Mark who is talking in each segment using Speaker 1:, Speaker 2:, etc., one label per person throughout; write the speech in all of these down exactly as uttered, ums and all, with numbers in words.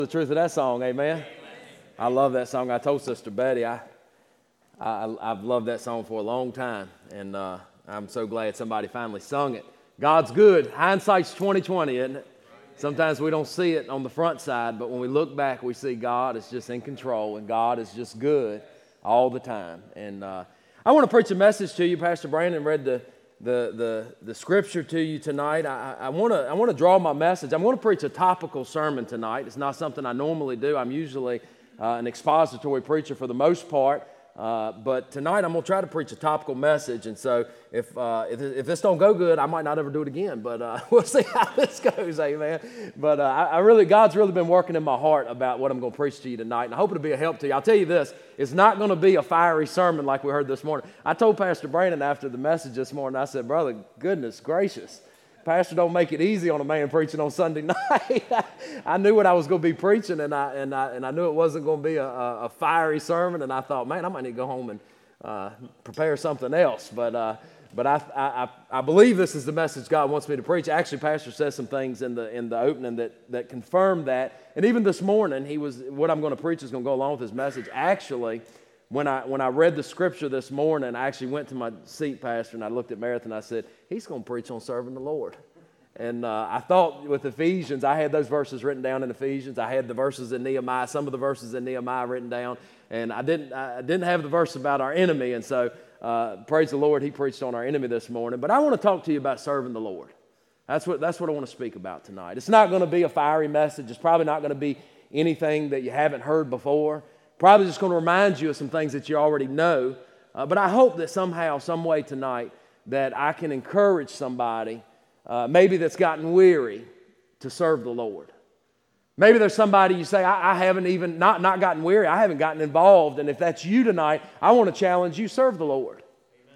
Speaker 1: The truth of that song, amen? I love that song. I told Sister Betty I, I, I've loved that song for a long time, and uh, I'm so glad somebody finally sung it. God's good. Hindsight's twenty twenty, isn't it? Sometimes we don't see it on the front side, but when we look back, we see God is just in control, and God is just good all the time. And uh, I want to preach a message to you. Pastor Brandon read the the the, the scripture to you tonight. I, I want to I want to draw my message. I'm going to preach a topical sermon tonight. It's not something I normally do. I'm usually uh, an expository preacher for the most part. Uh, but tonight I'm going to try to preach a topical message, and so if uh, if, if this don't go good, I might not ever do it again, but uh, we'll see how this goes, amen. But uh, I, I really, God's really been working in my heart about what I'm going to preach to you tonight, and I hope it'll be a help to you. I'll tell you this, it's not going to be a fiery sermon like we heard this morning. I told Pastor Brandon after the message this morning, I said, brother, goodness gracious, Pastor don't make it easy on a man preaching on Sunday night. I knew what I was going to be preaching, and I and I and I knew it wasn't going to be a, a, a fiery sermon. And I thought, man, I might need to go home and uh, prepare something else. But uh, but I, I I believe this is the message God wants me to preach. Actually, Pastor says some things in the in the opening that that confirm that. And even this morning, he was what I'm going to preach is going to go along with his message. Actually, when I when I read the scripture this morning, I actually went to my seat, Pastor, and I looked at Meredith and I said, he's going to preach on serving the Lord. And uh, I thought with Ephesians, I had those verses written down in Ephesians. I had the verses in Nehemiah, some of the verses in Nehemiah written down, and I didn't I didn't have the verse about our enemy. And so, uh, praise the Lord, he preached on our enemy this morning. But I want to talk to you about serving the Lord. That's what that's what I want to speak about tonight. It's not going to be a fiery message. It's probably not going to be anything that you haven't heard before. Probably just going to remind you of some things that you already know. Uh, but I hope that somehow, some way tonight, that I can encourage somebody, uh, maybe that's gotten weary, to serve the Lord. Maybe there's somebody you say, I, I haven't even, not, not gotten weary, I haven't gotten involved. And if that's you tonight, I want to challenge you, serve the Lord. Amen.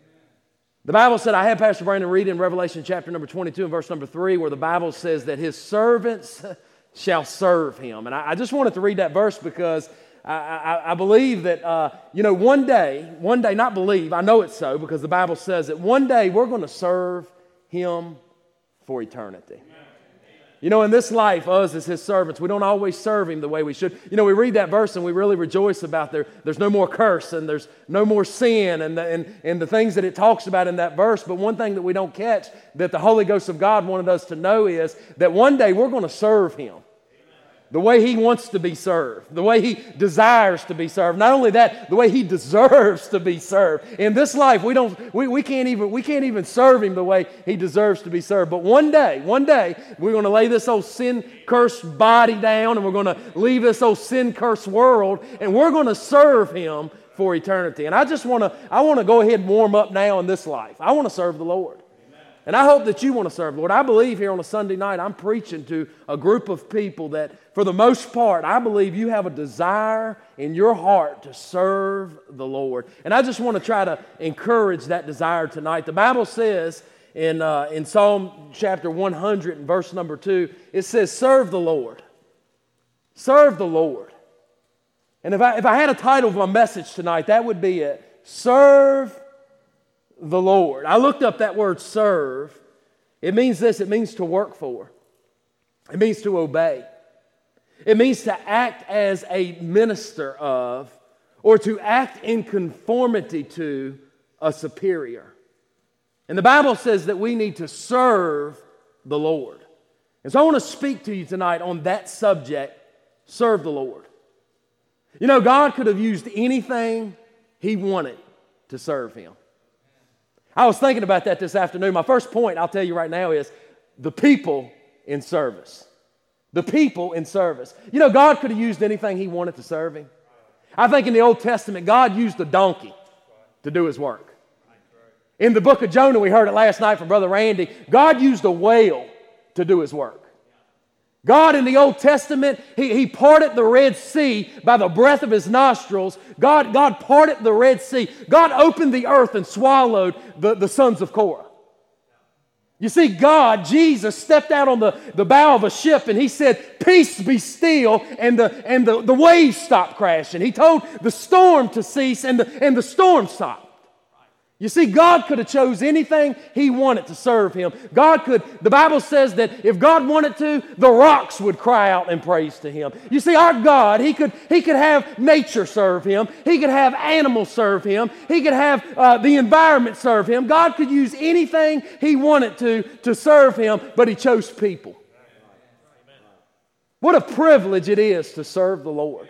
Speaker 1: The Bible said, I had Pastor Brandon read in Revelation chapter number twenty-two and verse number three, where the Bible says that his servants shall serve him. And I, I just wanted to read that verse because I, I, I believe that, uh, you know, one day, one day, not believe, I know it's so because the Bible says that one day we're going to serve Him for eternity. Amen. You know, in this life, us as His servants, we don't always serve Him the way we should. You know, we read that verse and we really rejoice about there. There's no more curse and there's no more sin and the, and, and the things that it talks about in that verse. But one thing that we don't catch that the Holy Ghost of God wanted us to know is that one day we're going to serve Him the way He wants to be served, the way He desires to be served. Not only that, the way He deserves to be served. In this life, we don't, we, we can't even, we can't even serve Him the way He deserves to be served. But one day, one day, we're going to lay this old sin-cursed body down, and we're going to leave this old sin-cursed world, and we're going to serve Him for eternity. And I just want to, I want to go ahead and warm up now in this life. I want to serve the Lord. And I hope that you want to serve the Lord. I believe here on a Sunday night, I'm preaching to a group of people that, for the most part, I believe you have a desire in your heart to serve the Lord. And I just want to try to encourage that desire tonight. The Bible says in, uh, in Psalm chapter one hundred and verse number two, it says, serve the Lord. Serve the Lord. And if I, if I had a title of my message tonight, that would be it. Serve the Lord. I looked up that word serve. It means this. It means to work for. It means to obey. It means to act as a minister of, or to act in conformity to a superior. And the Bible says that we need to serve the Lord. And so I want to speak to you tonight on that subject, serve the Lord. You know, God could have used anything He wanted to serve Him. I was thinking about that this afternoon. My first point, I'll tell you right now, is the people in service. The people in service. You know, God could have used anything He wanted to serve Him. I think in the Old Testament, God used a donkey to do His work. In the book of Jonah, we heard it last night from Brother Randy, God used a whale to do His work. God in the Old Testament, he, he parted the Red Sea by the breath of His nostrils. God, God parted the Red Sea. God opened the earth and swallowed the, the sons of Korah. You see, God, Jesus, stepped out on the, the bow of a ship and He said, peace be still, and the, and the, the waves stopped crashing. He told the storm to cease and the, and the storm stopped. You see, God could have chose anything He wanted to serve Him. God could, the Bible says that if God wanted to, the rocks would cry out in praise to Him. You see, our God, He could, he could have nature serve Him. He could have animals serve Him. He could have uh, the environment serve Him. God could use anything He wanted to to serve Him, but He chose people. What a privilege it is to serve the Lord.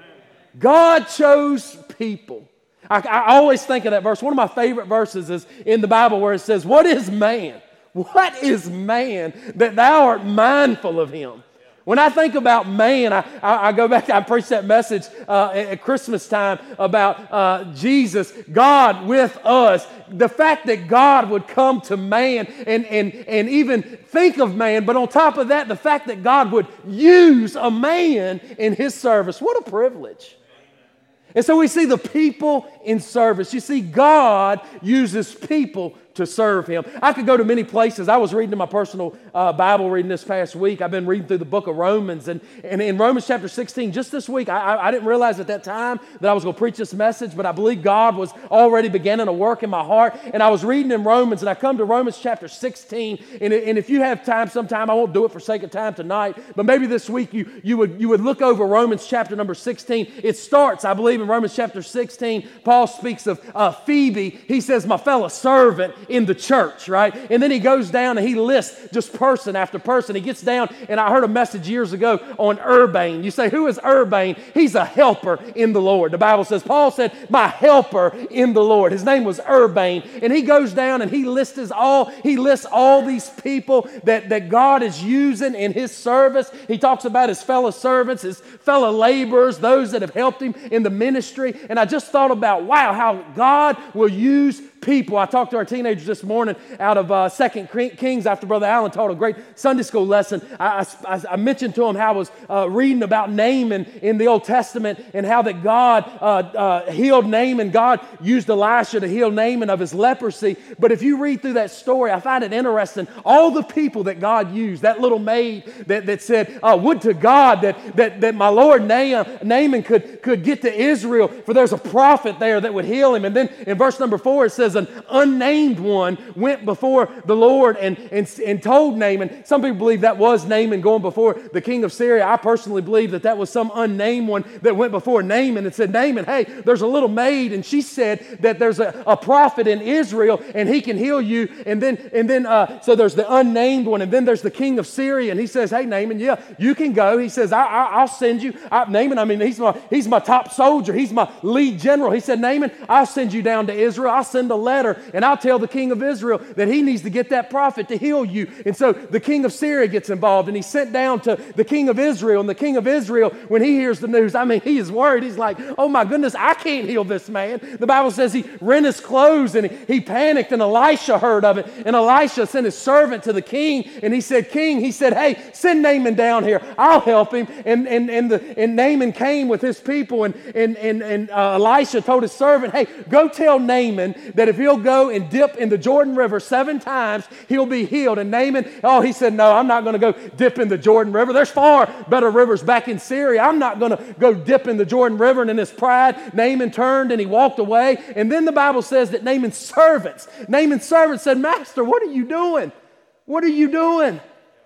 Speaker 1: God chose people. I, I always think of that verse. One of my favorite verses is in the Bible where it says, "What is man? What is man that thou art mindful of him?" When I think about man, I, I, I go back, I preached that message uh, at Christmas time about uh, Jesus, God with us. The fact that God would come to man and, and, and even think of man, but on top of that, the fact that God would use a man in His service. What a privilege. And so we see the people in service. You see, God uses people to serve Him. I could go to many places. I was reading in my personal uh, Bible reading this past week. I've been reading through the book of Romans. And, and in Romans chapter sixteen, just this week, I, I, I didn't realize at that time that I was going to preach this message, but I believe God was already beginning to work in my heart. And I was reading in Romans, and I come to Romans chapter sixteen. And, and if you have time sometime, I won't do it for sake of time tonight, but maybe this week you, you, would, you would look over Romans chapter number sixteen. It starts, I believe, in Romans chapter sixteen. Paul speaks of uh, Phoebe. He says, my fellow servant in the church, right? And then he goes down and he lists just person after person. He gets down, and I heard a message years ago on Urbane. You say, who is Urbane? He's a helper in the Lord. The Bible says, Paul said, my helper in the Lord. His name was Urbane. And he goes down and he lists his all, he lists all these people that, that God is using in His service. He talks about his fellow servants, his fellow laborers, those that have helped him in the ministry. And I just thought about, wow, how God will use people. I talked to our teenagers this morning out of uh, Second Kings after Brother Allen taught a great Sunday school lesson. I, I, I mentioned to them how I was uh, reading about Naaman in the Old Testament and how that God uh, uh, healed Naaman. God used Elisha to heal Naaman of his leprosy. But if you read through that story, I find it interesting. All the people that God used, that little maid that, that said, uh, would to God that, that, that my Lord Naaman could, could get to Israel, for there's a prophet there that would heal him. And then in verse number four, it says, an unnamed one went before the Lord and, and, and told Naaman. Some people believe that was Naaman going before the king of Syria. I personally believe that that was some unnamed one that went before Naaman and said, Naaman, hey, there's a little maid, and she said that there's a, a prophet in Israel and he can heal you. And then, and then uh, so there's the unnamed one, and then there's the king of Syria, and he says, hey, Naaman, yeah, you can go. He says, I, I, I'll send you. I, Naaman, I mean, he's my, he's my top soldier. He's my lead general. He said, Naaman, I'll send you down to Israel. I'll send a letter, and I'll tell the king of Israel that he needs to get that prophet to heal you. And so the king of Syria gets involved, and he's sent down to the king of Israel. And the king of Israel, when he hears the news, I mean, he is worried. He's like, oh my goodness, I can't heal this man. The Bible says he rent his clothes, and he, he panicked, and Elisha heard of it. And Elisha sent his servant to the king, and he said, King, he said, hey, send Naaman down here. I'll help him. And and and, the, and Naaman came with his people, and, and, and, and uh, Elisha told his servant, hey, go tell Naaman that if he'll go and dip in the Jordan River seven times, he'll be healed. And Naaman, oh, he said, no, I'm not going to go dip in the Jordan River. There's far better rivers back in Syria. I'm not going to go dip in the Jordan River. And in his pride, Naaman turned and he walked away. And then the Bible says that Naaman's servants, Naaman's servants said, Master, what are you doing? What are you doing?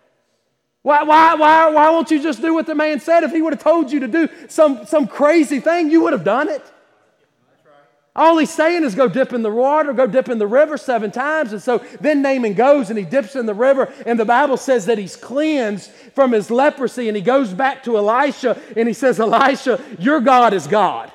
Speaker 1: Why, why, why, why won't you just do what the man said? If he would have told you to do some, some crazy thing, you would have done it. All he's saying is go dip in the water, go dip in the river seven times. And so then Naaman goes and he dips in the river, and the Bible says that he's cleansed from his leprosy, and he goes back to Elisha and he says, Elisha, your God is God.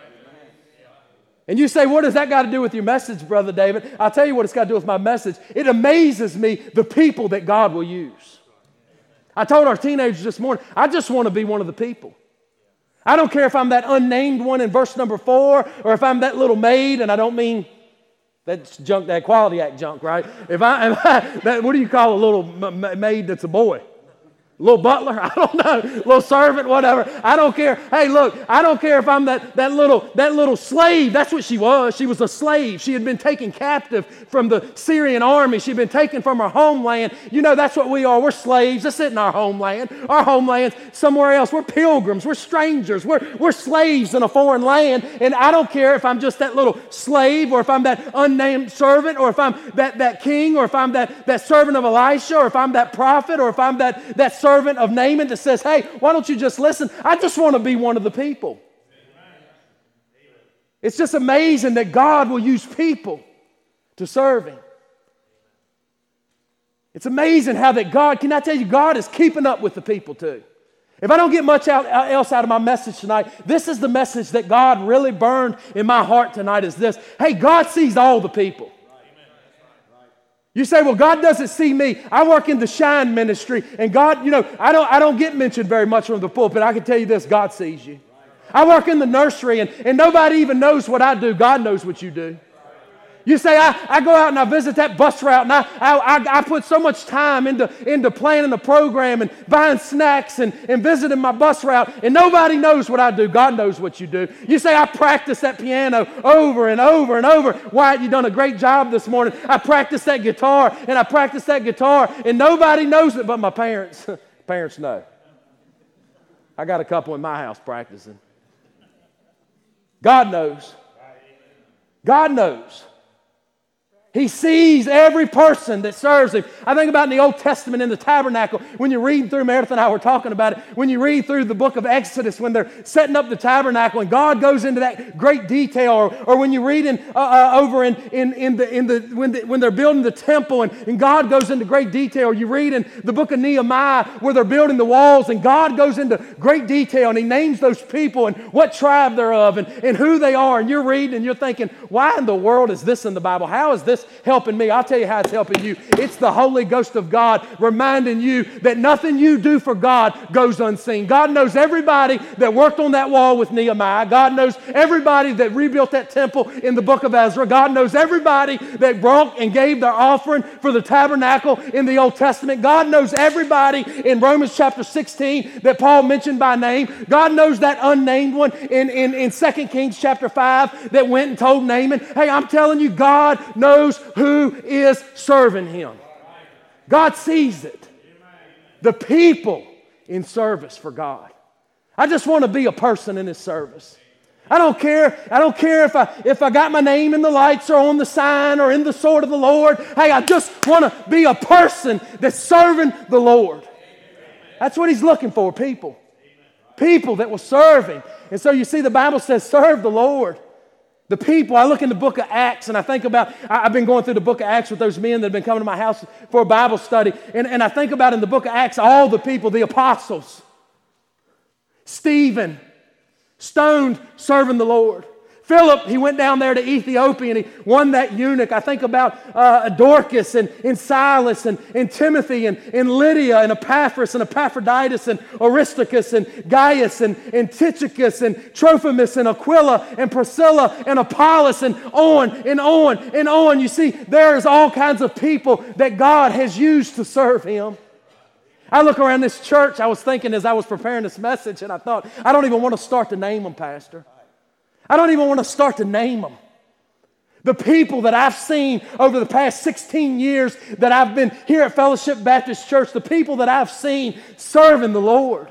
Speaker 1: And you say, what does that got to do with your message, Brother David? I'll tell you what it's got to do with my message. It amazes me the people that God will use. I told our teenagers this morning, I just want to be one of the people. I don't care if I'm that unnamed one in verse number four, or if I'm that little maid, and I don't mean that's junk, that Quality Act junk, right? If I, if I that, what do you call a little maid that's a boy? Little butler, I don't know, little servant, whatever. I don't care. Hey, look, I don't care if I'm that, that little that little slave. That's what she was. She was a slave. She had been taken captive from the Syrian army. She'd been taken from her homeland. You know, that's what we are. We're slaves. That's it in our homeland. Our homeland's somewhere else. We're pilgrims. We're strangers. We're, we're slaves in a foreign land. And I don't care if I'm just that little slave or if I'm that unnamed servant or if I'm that, that king or if I'm that, that servant of Elisha or if I'm that prophet or if I'm that, that servant of Naaman that says, hey, why don't you just listen? I just want to be one of the people. It's just amazing that God will use people to serve Him. It's amazing how that God, can I tell you, God is keeping up with the people too. If I don't get much out, else out of my message tonight, this is the message that God really burned in my heart tonight is this. Hey, God sees all the people. You say, well, God doesn't see me. I work in the Shine ministry, and God, you know, I don't, I don't get mentioned very much from the pulpit. I can tell you this, God sees you. I work in the nursery, and, and nobody even knows what I do. God knows what you do. You say, I, I go out and I visit that bus route, and I, I, I put so much time into, into planning the program and buying snacks and, and visiting my bus route, and nobody knows what I do. God knows what you do. You say, I practice that piano over and over and over. Wyatt, you done a great job this morning. I practice that guitar, and I practice that guitar, and nobody knows it but my parents. Parents know. I got a couple in my house practicing. God knows. God knows. He sees every person that serves Him. I think about in the Old Testament in the tabernacle, when you read through, Meredith and I were talking about it, when you read through the book of Exodus, when they're setting up the tabernacle, and God goes into that great detail, or, or when you read in, uh, uh, over in, in, in the, in the, when, the, when they're building the temple, and, and God goes into great detail. You read in the book of Nehemiah where they're building the walls, and God goes into great detail, and He names those people and what tribe they're of and, and who they are, and you're reading and you're thinking, why in the world is this in the Bible? How is this helping me? I'll tell you how it's helping you. It's the Holy Ghost of God reminding you that nothing you do for God goes unseen. God knows everybody that worked on that wall with Nehemiah. God knows everybody that rebuilt that temple in the book of Ezra. God knows everybody that brought and gave their offering for the tabernacle in the Old Testament. God knows everybody in Romans chapter sixteen that Paul mentioned by name. God knows that unnamed one in, in, in Second Kings chapter five that went and told Naaman, hey, I'm telling you, God knows who is serving Him. God sees it. The people in service for God. I just want to be a person in His service. I don't care. I don't care if I if I got my name in the lights or on the sign or in the sword of the Lord. Hey, I just want to be a person that's serving the Lord. That's what He's looking for, people. People that will serve Him. And so you see the Bible says serve the Lord. The people, I look in the book of Acts and I think about, I've been going through the book of Acts with those men that have been coming to my house for a Bible study. And, and I think about in the book of Acts, all the people, the apostles, Stephen, stoned, serving the Lord. Philip, he went down there to Ethiopia and he won that eunuch. I think about uh, Dorcas and, and Silas and, and Timothy and, and Lydia and Epaphras and Epaphroditus and Aristarchus and Gaius and, and Tychicus and Trophimus and Aquila and Priscilla and Apollos and on and on and on. You see, there's all kinds of people that God has used to serve Him. I look around this church, I was thinking as I was preparing this message, and I thought, I don't even want to start to name them, Pastor. I don't even want to start to name them. The people that I've seen over the past sixteen years that I've been here at Fellowship Baptist Church, the people that I've seen serving the Lord.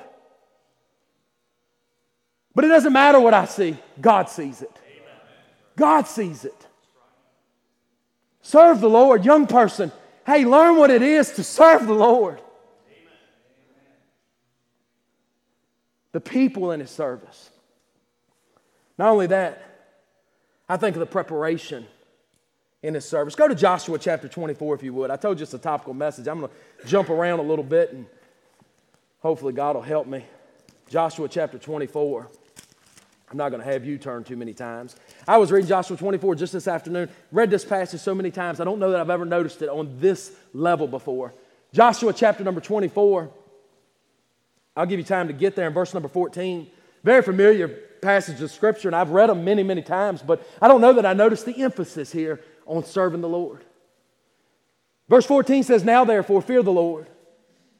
Speaker 1: But it doesn't matter what I see. God sees it. God sees it. Serve the Lord. Young person, hey, learn what it is to serve the Lord. The people in His service. Not only that, I think of the preparation in His service. Go to Joshua chapter twenty-four if you would. I told you it's a topical message. I'm going to jump around a little bit and hopefully God will help me. Joshua chapter twenty-four. I'm not going to have you turn too many times. I was reading Joshua twenty-four just this afternoon. Read this passage so many times. I don't know that I've ever noticed it on this level before. Joshua chapter number twenty-four. I'll give you time to get there in verse number fourteen. Very familiar passage of Scripture, and I've read them many, many times, but I don't know that I noticed the emphasis here on serving the Lord. Verse fourteen says, now therefore fear the Lord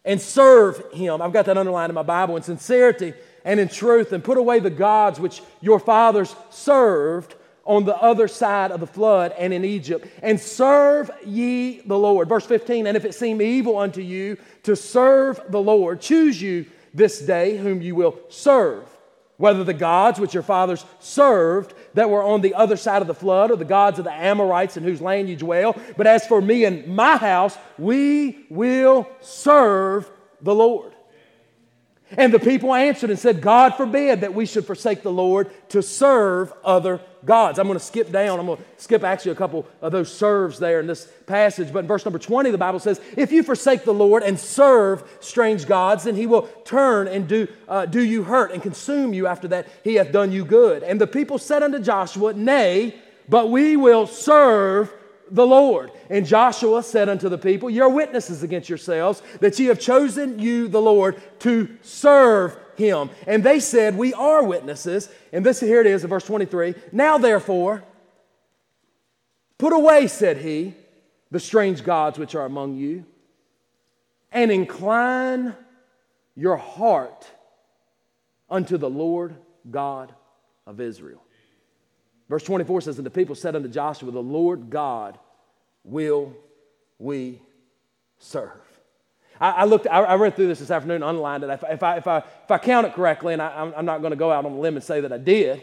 Speaker 1: and serve Him. I've got that underlined in my Bible. In sincerity and in truth, and put away the gods which your fathers served on the other side of the flood and in Egypt, and serve ye the Lord. Verse fifteen, and if it seem evil unto you to serve the Lord, choose you this day whom you will serve, whether the gods which your fathers served that were on the other side of the flood, or the gods of the Amorites in whose land you dwell. But as for me and my house, we will serve the Lord. And the people answered and said, God forbid that we should forsake the Lord to serve other gods. I'm going to skip down. I'm going to skip actually a couple of those serves there in this passage. But in verse number twenty, the Bible says, if you forsake the Lord and serve strange gods, then He will turn and do, uh, do you hurt and consume you after that He hath done you good. And the people said unto Joshua, nay, but we will serve the Lord. And Joshua said unto the people, ye are witnesses against yourselves that ye have chosen you the Lord to serve Him. And they said, we are witnesses. And this, here it is in verse twenty-three. Now therefore, put away, said he, the strange gods which are among you, and incline your heart unto the Lord God of Israel. Verse twenty-four says, and the people said unto Joshua, the Lord God will we serve. I, I looked. I, I read through this this afternoon, underlined it. If, if I if I if I count it correctly, and I, I'm, I'm not going to go out on a limb and say that I did,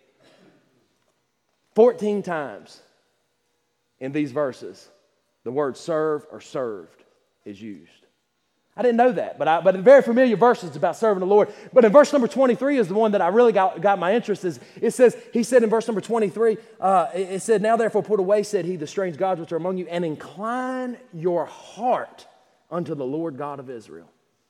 Speaker 1: fourteen times in these verses, the word serve or served is used. I didn't know that, but I, but a very familiar verse is about serving the Lord. But in verse number twenty-three is the one that I really got, got my interest. Is it says, he said in verse number twenty-three, uh, it, it said, now therefore put away, said he, the strange gods which are among you, and incline your heart unto the Lord God of Israel.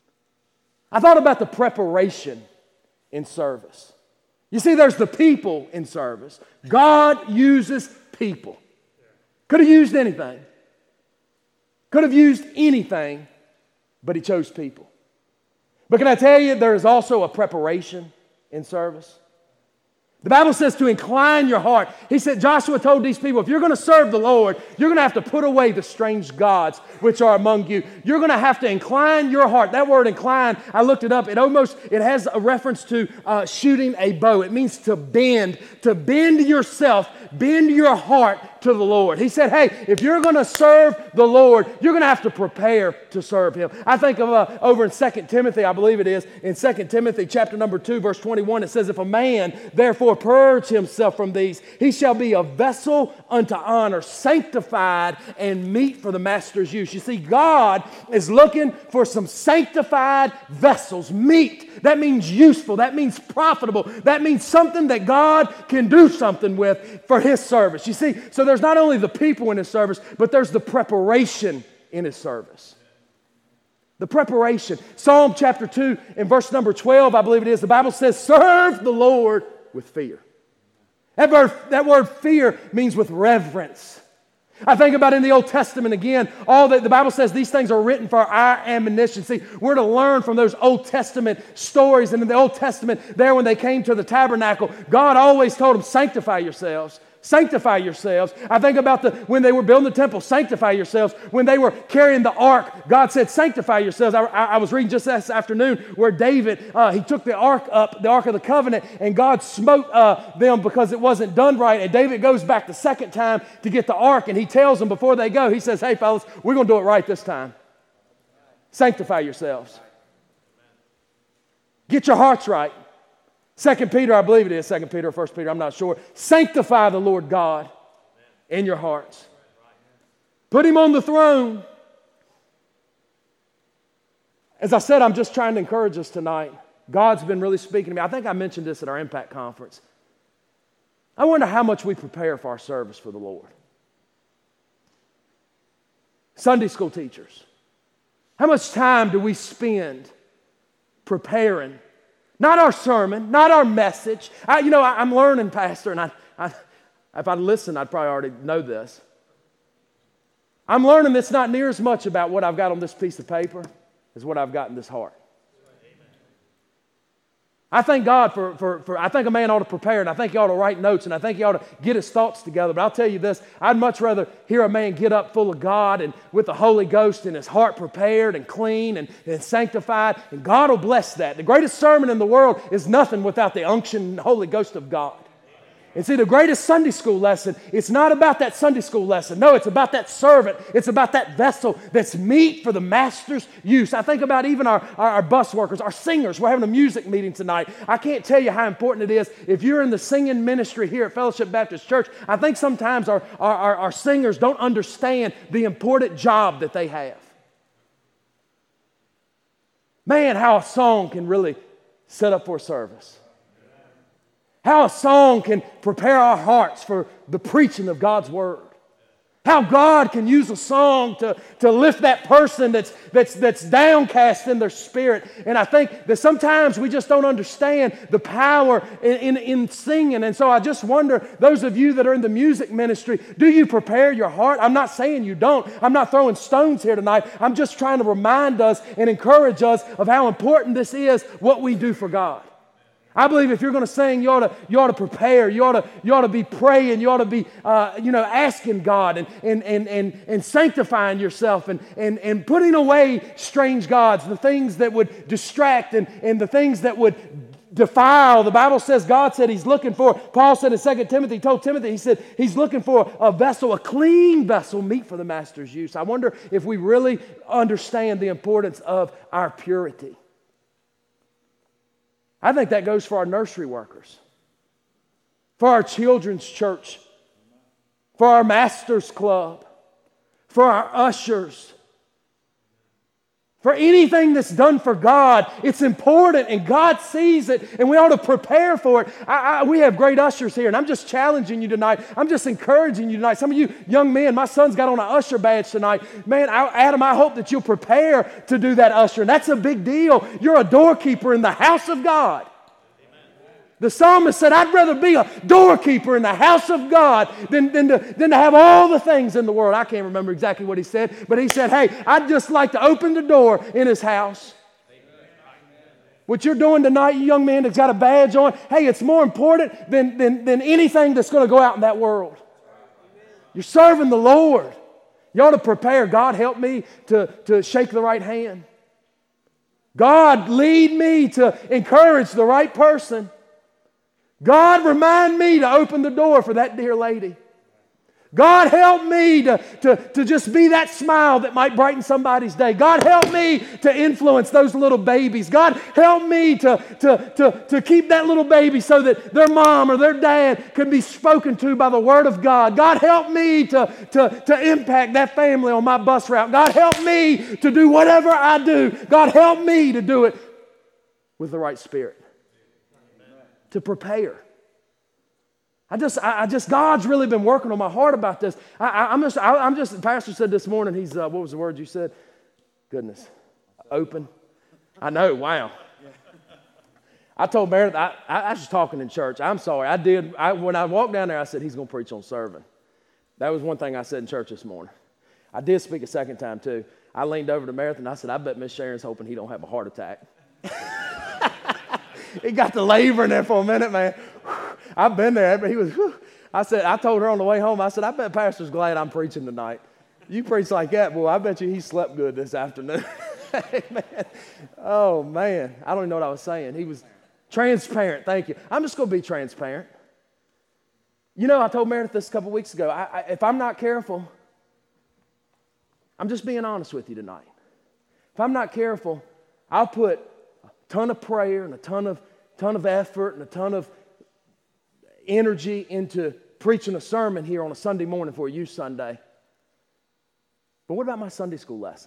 Speaker 1: I thought about the preparation in service. You see, there's the people in service. God uses people. Could have used anything. Could have used anything. But He chose people. But can I tell you, there is also a preparation in service. The Bible says to incline your heart. He said, Joshua told these people, if you're going to serve the Lord, you're going to have to put away the strange gods which are among you. You're going to have to incline your heart. That word incline, I looked it up. It almost, it has a reference to uh, shooting a bow. It means to bend, to bend yourself, bend your heart to the Lord. He said, hey, if you're going to serve the Lord, you're going to have to prepare to serve Him. I think of uh, over in Second Timothy, I believe it is, in Second Timothy chapter number two, verse twenty-one, it says, if a man therefore purge himself from these, he shall be a vessel unto honor, sanctified and meet for the master's use. You see, God is looking for some sanctified vessels, meet. That means useful. That means profitable. That means something that God can do something with for His service. You see, so there's not only the people in His service, but there's the preparation in His service. The preparation. Psalm chapter two and verse number twelve, I believe it is, the Bible says, serve the Lord with fear. That word, that word fear means with reverence. I think about in the Old Testament again, all that the Bible says these things are written for our admonition. See, we're to learn from those Old Testament stories. And in the Old Testament, there when they came to the tabernacle, God always told them, sanctify yourselves. Sanctify yourselves. I think about the when they were building the temple, sanctify yourselves. When they were carrying the ark, God said, sanctify yourselves. I, I, I was reading just this afternoon where David, uh, he took the ark up, the ark of the covenant, and God smote uh, them because it wasn't done right. And David goes back the second time to get the ark, and he tells them before they go, he says, hey, fellas, we're going to do it right this time. Sanctify yourselves. Get your hearts right. Second Peter, I believe it is Second Peter or First Peter, I'm not sure. Sanctify the Lord God in your hearts. Put Him on the throne. As I said, I'm just trying to encourage us tonight. God's been really speaking to me. I think I mentioned this at our Impact Conference. I wonder how much we prepare for our service for the Lord. Sunday school teachers. How much time do we spend preparing? Not our sermon, not our message. I, you know, I, I'm learning, Pastor, and I, I, if I'd listened, I'd probably already know this. I'm learning it's not near as much about what I've got on this piece of paper as what I've got in this heart.
Speaker 2: I thank God for, for, for, I think a man ought to prepare, and I think he ought to write notes, and I think he ought to get his thoughts together. But I'll tell you this, I'd much rather hear a man get up full of God and with the Holy Ghost and his heart prepared and clean and, and sanctified, and God will bless that. The greatest sermon in the world is nothing without the unction and Holy Ghost of God. And see, the greatest Sunday school lesson, it's not about that Sunday school lesson. No, it's about that servant. It's about that vessel that's meet for the master's use. I think about even our, our, our bus workers, our singers. We're having a music meeting tonight. I can't tell you how important it is. If you're in the singing ministry here at Fellowship Baptist Church, I think sometimes our, our, our, our singers don't understand the important job that they have. Man, how a song can really set up for a service. How a song can prepare our hearts for the preaching of God's Word. How God can use a song to, to lift that person that's, that's, that's downcast in their spirit. And I think that sometimes we just don't understand the power in, in, in singing. And so I just wonder, those of you that are in the music ministry, do you prepare your heart? I'm not saying you don't. I'm not throwing stones here tonight. I'm just trying to remind us and encourage us of how important this is, what we do for God. I believe if you're going to sing, you ought to, you ought to prepare. You ought to, you ought to be praying. You ought to be, uh, you know, asking God and, and, and, and, and sanctifying yourself and, and, and putting away strange gods, the things that would distract and, and the things that would defile. The Bible says God said He's looking for, Paul said in Second Timothy, he told Timothy, he said He's looking for a vessel, a clean vessel, meet for the master's use. I wonder if we really understand the importance of our purity. I think that goes for our nursery workers, for our children's church, for our master's club, for our ushers, for anything that's done for God. It's important, and God sees it, and we ought to prepare for it. I, I, we have great ushers here, and I'm just challenging you tonight. I'm just encouraging you tonight. Some of you young men, my son's got on an usher badge tonight. Man, I, Adam, I hope that you'll prepare to do that usher, and that's a big deal. You're a doorkeeper in the house of God. The psalmist said, I'd rather be a doorkeeper in the house of God than, than, to, than to have all the things in the world. I can't remember exactly what he said, but he said, hey, I'd just like to open the door in his house. Amen. What you're doing tonight, you young man that's got a badge on, hey, it's more important than, than, than anything that's going to go out in that world. You're serving the Lord. You ought to prepare. God, help me to, to shake the right hand. God, lead me to encourage the right person. God, remind me to open the door for that dear lady. God, help me to, to, to just be that smile that might brighten somebody's day. God, help me to influence those little babies. God, help me to, to, to, to keep that little baby so that their mom or their dad can be spoken to by the Word of God. God, help me to, to, to impact that family on my bus route. God, help me to do whatever I do. God, help me to do it with the right spirit. To prepare. I just, I, I just, God's really been working on my heart about this. I, I, I'm just, I, I'm just. The pastor said this morning. He's, uh, what was the word you said? Goodness, open. I know. Wow. I told Meredith. I, I, I was just talking in church. I'm sorry. I did. I, when I walked down there, I said he's going to preach on serving. That was one thing I said in church this morning. I did speak a second time too. I leaned over to Meredith and I said, I bet Miss Sharon's hoping he don't have a heart attack. He got the labor in there for a minute, man. I've been there, but he was, whew. I said, I told her on the way home, I said, I bet Pastor's glad I'm preaching tonight. You preach like that, boy, I bet you he slept good this afternoon. Man. Oh, man. I don't even know what I was saying. He was transparent. Thank you. I'm just going to be transparent. You know, I told Meredith this a couple weeks ago. I, I, if I'm not careful, I'm just being honest with you tonight. If I'm not careful, I'll put a ton of prayer and a ton of ton of effort and a ton of energy into preaching a sermon here on a Sunday morning for a youth Sunday. But what about my Sunday school lesson?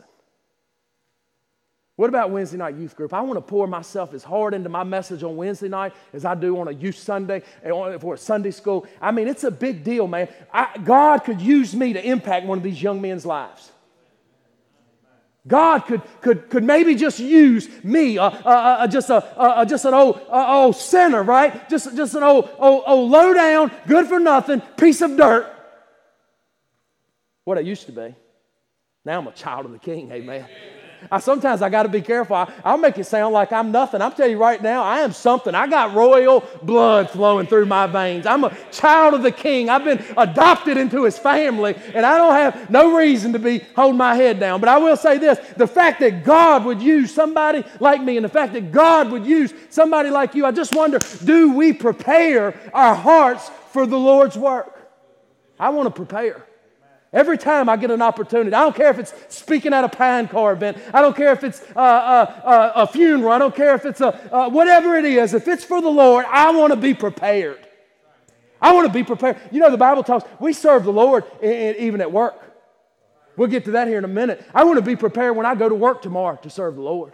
Speaker 2: What about Wednesday night youth group? I want to pour myself as hard into my message on Wednesday night as I do on a youth Sunday for a Sunday school. I mean, it's a big deal, man. I, God could use me to impact one of these young men's lives. God could, could, could maybe just use me, uh, uh, uh, just, a, uh, just an old, uh, old sinner, right? Just, just an old, old, old low-down, good-for-nothing piece of dirt. What I used to be. Now I'm a child of the King, amen. I, sometimes I got to be careful. I, I'll make it sound like I'm nothing. I'm telling you right now, I am something. I got royal blood flowing through my veins. I'm a child of the King. I've been adopted into his family, and I don't have no reason to be holding my head down. But I will say this, the fact that God would use somebody like me and the fact that God would use somebody like you, I just wonder, do we prepare our hearts for the Lord's work? I want to prepare. Every time I get an opportunity, I don't care if it's speaking at a Pine Car event, I don't care if it's uh, uh, uh, a funeral, I don't care if it's a, uh, whatever it is, if it's for the Lord, I want to be prepared. I want to be prepared. You know, the Bible talks, we serve the Lord in, in, even at work. We'll get to that here in a minute. I want to be prepared when I go to work tomorrow to serve the Lord.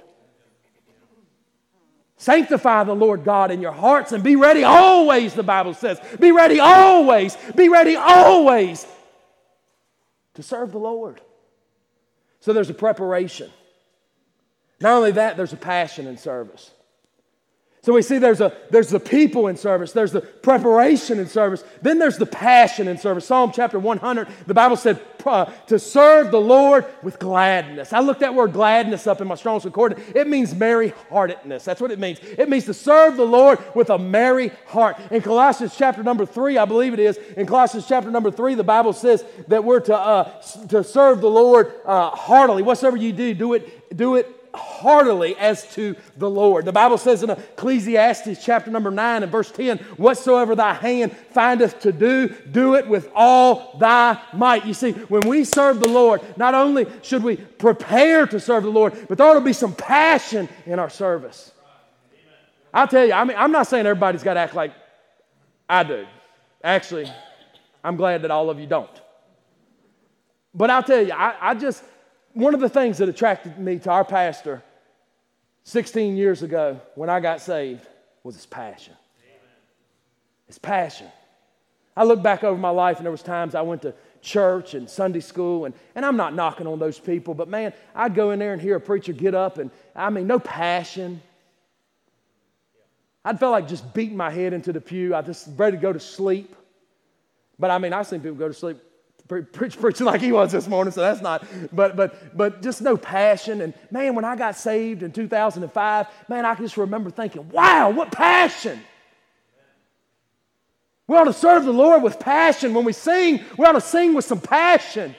Speaker 2: Sanctify the Lord God in your hearts and be ready always, the Bible says. Be ready always. Be ready always to serve the Lord. So there's a preparation. Not only that, there's a passion in service. So we see there's a there's the people in service, there's the preparation in service, then there's the passion in service. Psalm chapter one hundred, the Bible said uh, to serve the Lord with gladness. I looked that word gladness up in my Strong's Concordance. It means merry-heartedness. That's what it means. It means to serve the Lord with a merry heart. In Colossians chapter number three, I believe it is, in Colossians chapter number three, the Bible says that we're to uh, to serve the Lord uh, heartily. Whatsoever you do, do it, do it heartily as to the Lord. The Bible says in Ecclesiastes chapter number nine and verse ten, whatsoever thy hand findeth to do, do it with all thy might. You see, when we serve the Lord, not only should we prepare to serve the Lord, but there ought to be some passion in our service. I'll tell you, I mean, I'm not saying everybody's got to act like I do. Actually, I'm glad that all of you don't. But I'll tell you, I, I just... One of the things that attracted me to our pastor sixteen years ago when I got saved was his passion. His passion. I look back over my life and there was times I went to church and Sunday school, and, and I'm not knocking on those people, but man, I'd go in there and hear a preacher get up and, I mean, no passion. I'd feel like just beating my head into the pew. I just ready to go to sleep. But I mean, I've seen people go to sleep Preach, preaching like he was this morning, so that's not, but but but just no passion. And man, when I got saved in two thousand five, man, I just remember thinking, wow, what passion. We ought to serve the Lord with passion. When we sing, we ought to sing with some passion.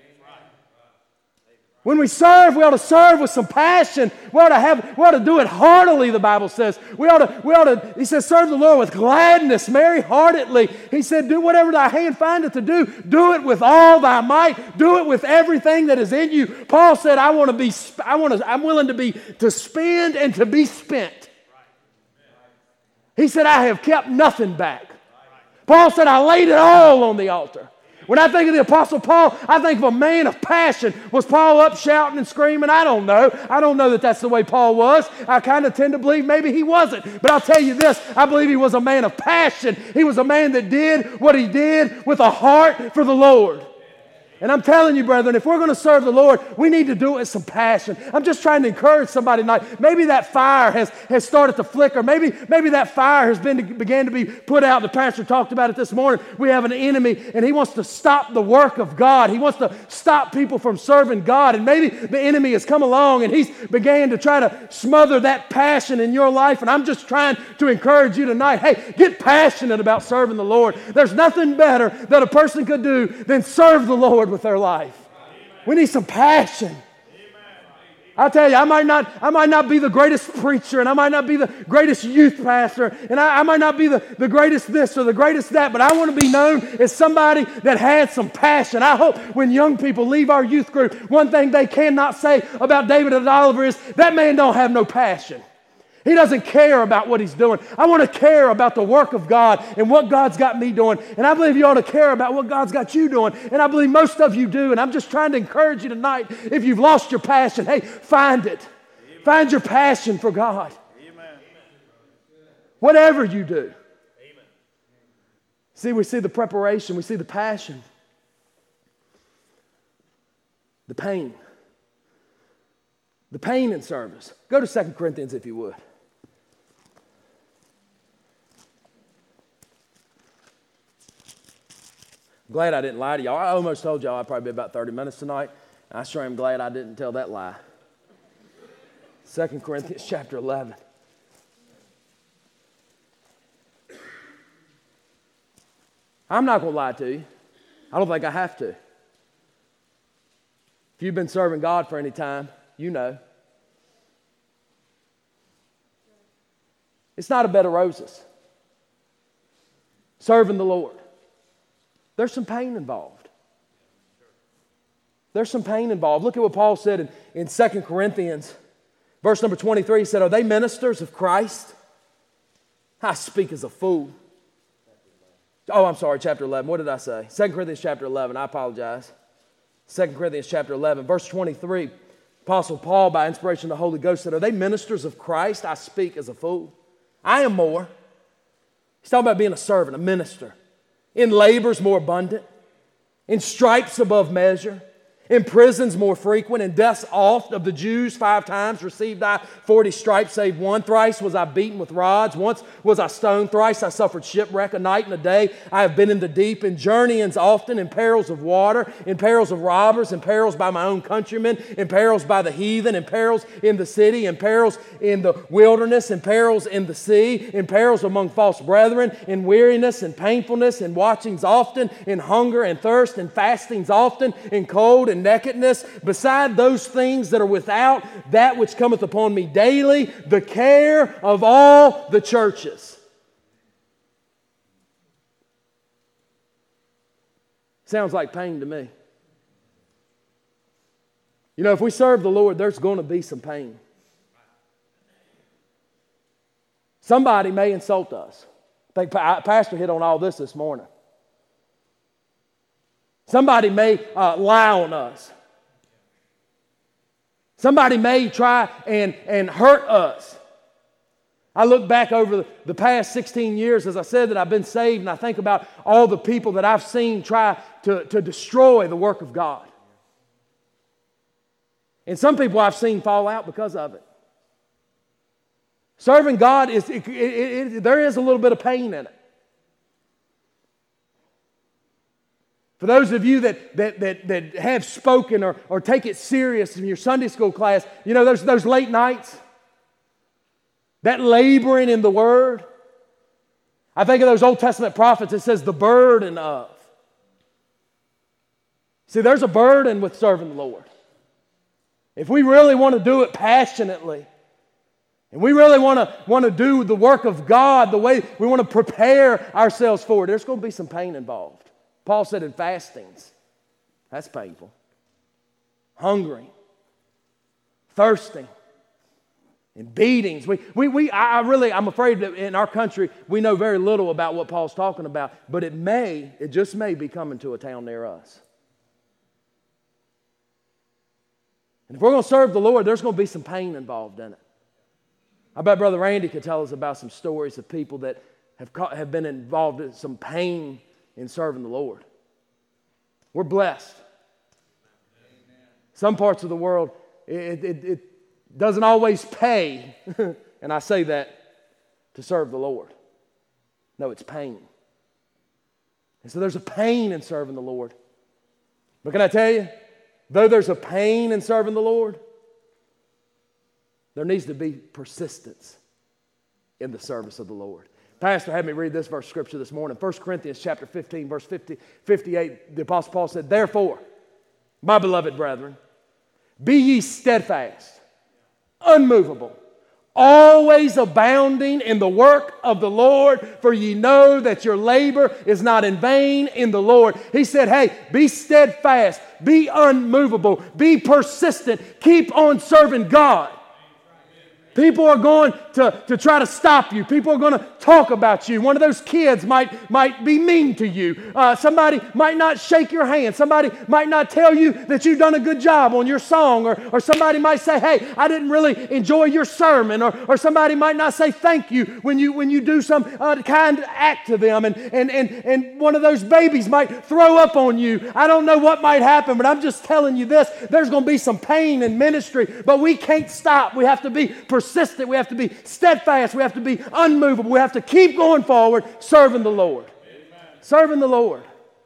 Speaker 2: When we serve, we ought to serve with some passion. We ought to have, we ought to do it heartily, the Bible says. We ought to, we ought to, he says, serve the Lord with gladness, merry-heartedly. He said, do whatever thy hand findeth to do. Do it with all thy might. Do it with everything that is in you. Paul said, I want to be, I want to, I'm willing to be, to spend and to be spent. He said, I have kept nothing back. Paul said, I laid it all on the altar. When I think of the Apostle Paul, I think of a man of passion. Was Paul up shouting and screaming? I don't know. I don't know that that's the way Paul was. I kind of tend to believe maybe he wasn't. But I'll tell you this, I believe he was a man of passion. He was a man that did what he did with a heart for the Lord. And I'm telling you, brethren, if we're going to serve the Lord, we need to do it with some passion. I'm just trying to encourage somebody tonight. Maybe that fire has, has started to flicker. Maybe, maybe that fire has been began to be put out. The pastor talked about it this morning. We have an enemy, and he wants to stop the work of God. He wants to stop people from serving God. And maybe the enemy has come along, and he's began to try to smother that passion in your life. And I'm just trying to encourage you tonight. Hey, get passionate about serving the Lord. There's nothing better that a person could do than serve the Lord with their life. We need some passion. I tell you, I might not, I might not be the greatest preacher, and I might not be the greatest youth pastor, and I, I might not be the, the greatest this or the greatest that, but I want to be known as somebody that had some passion. I hope when young people leave our youth group, one thing they cannot say about David Oliver is, that man don't have no passion. He doesn't care about what he's doing. I want to care about the work of God and what God's got me doing. And I believe you ought to care about what God's got you doing. And I believe most of you do. And I'm just trying to encourage you tonight. If you've lost your passion, hey, find it. Amen. Find your passion for God. Amen. Whatever you do. Amen. See, we see the preparation. We see the passion. The pain. The pain in service. Go to Second Corinthians if you would. Glad I didn't lie to y'all. I almost told y'all I'd probably be about thirty minutes tonight. I sure am glad I didn't tell that lie. Second Corinthians chapter eleven. I'm not going to lie to you. I don't think I have to. If you've been serving God for any time, you know. It's not a bed of roses. Serving the Lord. There's some pain involved. There's some pain involved. Look at what Paul said in, in Second Corinthians, verse number twenty-three. He said, are they ministers of Christ? I speak as a fool. Oh, I'm sorry, chapter eleven. What did I say? Second Corinthians chapter eleven. I apologize. Second Corinthians chapter eleven, verse twenty-three. Apostle Paul, by inspiration of the Holy Ghost, said, are they ministers of Christ? I speak as a fool. I am more. He's talking about being a servant, a minister. In labors more abundant. In stripes above measure. In prisons more frequent, in deaths oft. Of the Jews five times received I forty stripes, save one. Thrice was I beaten with rods. Once was I stoned. Thrice I suffered shipwreck. A night and a day I have been in the deep. In journeyings often, in perils of water, in perils of robbers, in perils by my own countrymen, in perils by the heathen, in perils in the city, in perils in the wilderness, in perils in the sea, in perils among false brethren, in weariness and painfulness, in watchings often, in hunger and thirst, in fastings often, in cold and nakedness, beside those things that are without, that which cometh upon me daily, the care of all the churches. Sounds like pain to me. You know, if we serve the Lord, there's going to be some pain. Somebody may insult us. I think Pastor hit on all this this morning. Somebody may uh, lie on us. Somebody may try and, and hurt us. I look back over the, the past sixteen years, as I said, that I've been saved, and I think about all the people that I've seen try to, to destroy the work of God. And some people I've seen fall out because of it. Serving God, is it, it, it, there is a little bit of pain in it. For those of you that, that, that, that have spoken or, or take it serious in your Sunday school class, you know, those, those late nights, that laboring in the Word. I think of those Old Testament prophets. It says the burden of. See, there's a burden with serving the Lord. If we really want to do it passionately, and we really want to, want to do the work of God the way we want to prepare ourselves for it, there's going to be some pain involved. Paul said in fastings, that's painful. Hungering, thirsting, and beatings. We, we, we, I really, I'm afraid that in our country, we know very little about what Paul's talking about, but it may, it just may be coming to a town near us. And if we're going to serve the Lord, there's going to be some pain involved in it. I bet Brother Randy could tell us about some stories of people that have, caught, have been involved in some pain in serving the Lord. We're blessed. Amen. Some parts of the world, it, it, it doesn't always pay, and I say that to serve the Lord. No, it's pain. And so there's a pain in serving the Lord. But can I tell you, though there's a pain in serving the Lord, there needs to be persistence in the service of the Lord. Pastor had me read this verse of Scripture this morning. First Corinthians chapter fifteen, verse fifty, fifty-eight, the Apostle Paul said, therefore, my beloved brethren, be ye steadfast, unmovable, always abounding in the work of the Lord, for ye know that your labor is not in vain in the Lord. He said, hey, be steadfast, be unmovable, be persistent, keep on serving God. People are going to, to try to stop you. People are going to talk about you. One of those kids might, might be mean to you. Uh, somebody might not shake your hand. Somebody might not tell you that you've done a good job on your song. Or, or somebody might say, hey, I didn't really enjoy your sermon. Or, or somebody might not say thank you when you, when you do some uh, kind act to them. And, and, and, and one of those babies might throw up on you. I don't know what might happen, but I'm just telling you this. There's going to be some pain in ministry, but we can't stop. We have to be persistent. We have to be steadfast. We have to be unmovable. We have to keep going forward, serving the Lord. Amen. Serving the Lord.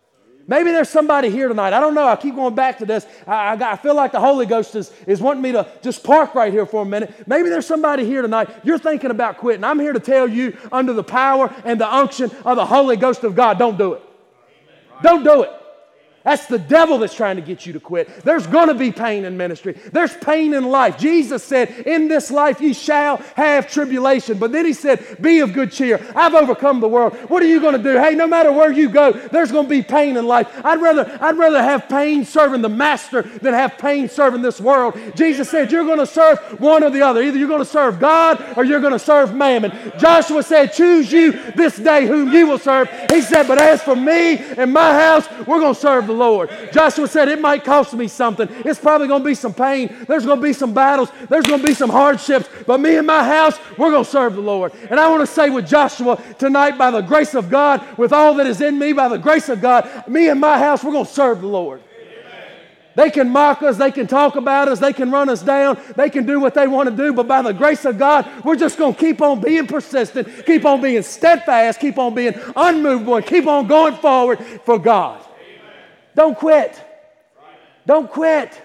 Speaker 2: Maybe there's somebody here tonight. I don't know. I keep going back to this. I, I, got, I feel like the Holy Ghost is, is wanting me to just park right here for a minute. Maybe there's somebody here tonight. You're thinking about quitting. I'm here to tell you, under the power and the unction of the Holy Ghost of God, don't do it. Don't do it. That's the devil that's trying to get you to quit. There's going to be pain in ministry. There's pain in life. Jesus said, in this life ye shall have tribulation. But then he said, be of good cheer. I've overcome the world. What are you going to do? Hey, no matter where you go, there's going to be pain in life. I'd rather, I'd rather have pain serving the master than have pain serving this world. Jesus said, you're going to serve one or the other. Either you're going to serve God or you're going to serve mammon. Joshua said, choose you this day whom you will serve. He said, but as for me and my house, we're going to serve the Lord. Joshua said, it might cost me something. It's probably going to be some pain. There's going to be some battles. There's going to be some hardships. But me and my house, we're going to serve the Lord. And I want to say with Joshua tonight, by the grace of God, with all that is in me, by the grace of God, me and my house, we're going to serve the Lord. They can mock us. They can talk about us. They can run us down. They can do what they want to do. But by the grace of God, we're just going to keep on being persistent, keep on being steadfast, keep on being unmovable, and keep on going forward for God. Don't quit. Don't quit.